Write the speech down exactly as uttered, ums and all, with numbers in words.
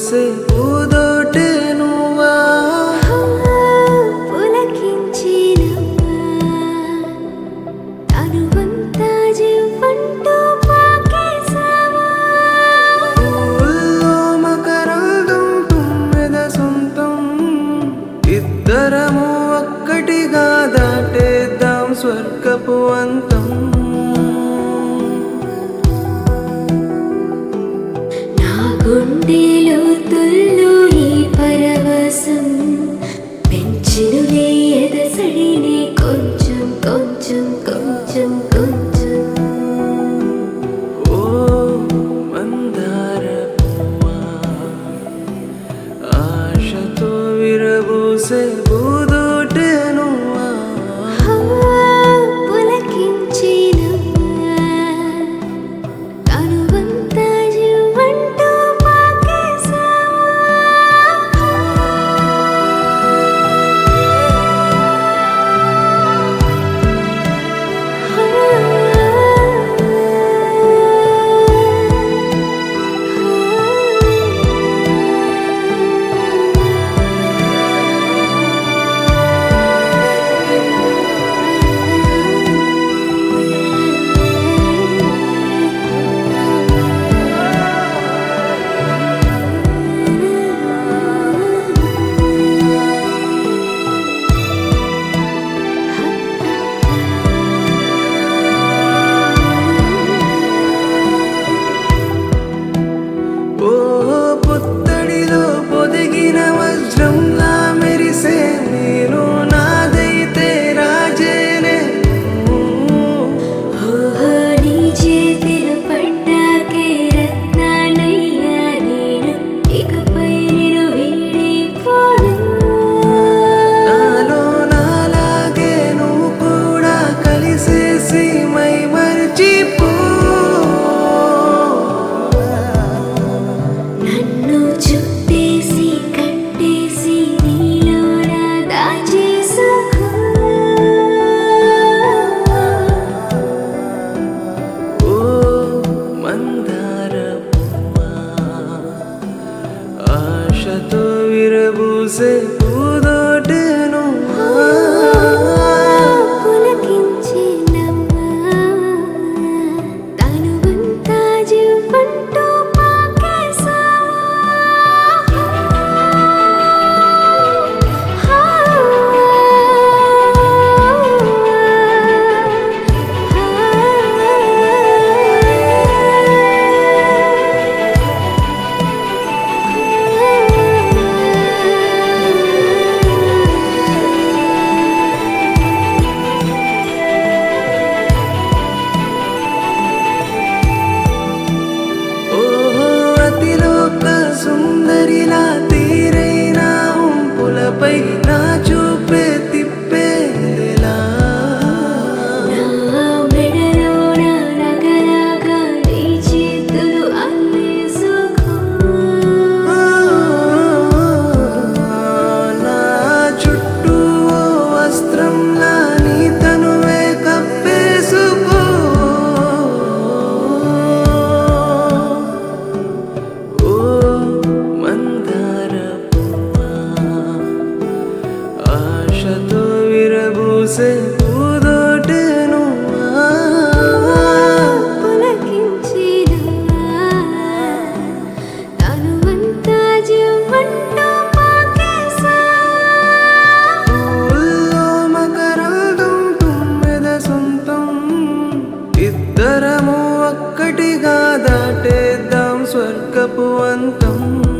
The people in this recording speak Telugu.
విరబూసే పూదోటే నువ్వా పులకించినవా తనువంతా జీవంతో పాకేసావా పూల్లో మకరందం తుమ్మెద సొంతం ఇద్దరము ఒక్కటిగా దాటేద్దాం స్వర్గపు అంతం గుండెలో తుల్లో ఈ పరవశం పెంచినులే ఎదసడిని కొంచెం కొంచెం కొంచెం కొంచెం ఓ మందార పువ్వా ఆశతో విరబూసే పూదోటే నువ్వా పులకించినవా తనువంతా జీవంతో ఆశతో విరబూసే పూదోటే నువ్వా పులకించినవా తనువంతా జీవంతో సుందరిలా తీరైన ఉంపులపై నా చూపే తిప్పేలా నా మెడలోన రగరగా నీ చేతులు అల్లేసుకో నా చుట్టూ ఓ వస్త్రంలా నీ తనువే కప్పేసుకో ఆశతో విరబూసే పూదోటే నువ్వా పులకించినవా తనువంతా జీవంతో పూల్లో మకరందం తుమ్మెద సొంతం ఇద్దరము ఒక్కటిగా దాటేద్దాం స్వర్గపు అంతం